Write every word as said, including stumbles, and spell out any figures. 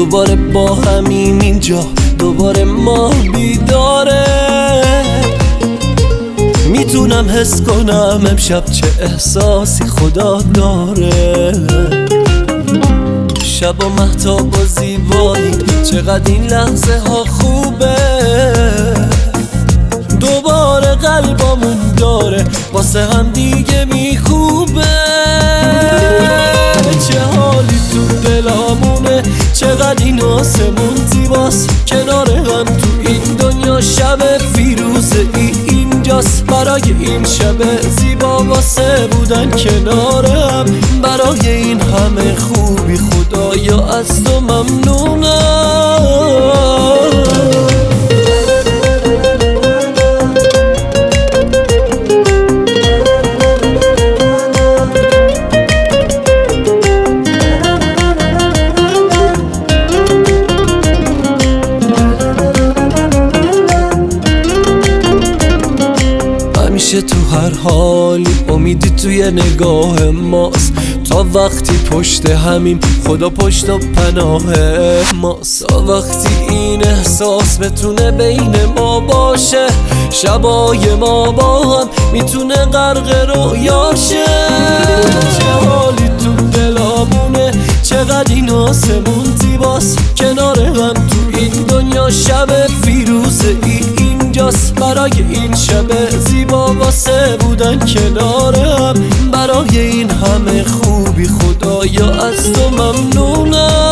دوباره با همیم اینجا، دوباره ما بیداره. میتونم حس کنم امشب چه احساسی خدا داره. شب و مهتاب و زیبایی، چقدر این لحظه ها خوبه. دوباره قلبمون داره واسه هم دیگه میخوبه. چه حالی تو دلامونه، چقدر این آسمون زیباست. کنار هم تو این دنیا شب فیروزه ای اینجاست. برای این شب زیبا واسه بودن کنار هم، برای این همه خوبی خدایا از تو ممنونم. همیشه تو هر حالی امیدی توی نگاه ماست. تا وقتی پشت همیم خدا پشت و پناه ماست. تا وقتی این احساس بتونه بین ما باشه، شبای ما با هم میتونه غرق رویاشه. چه حالی تو دلامونه، چقدر این آسمون زیباست. کنار هم تو این دنیا شب فیروزه ای اینجاست. برای این شب زیبا واسه بودن کنار هم، برای این همه خوبی خدایا از تو ممنونم.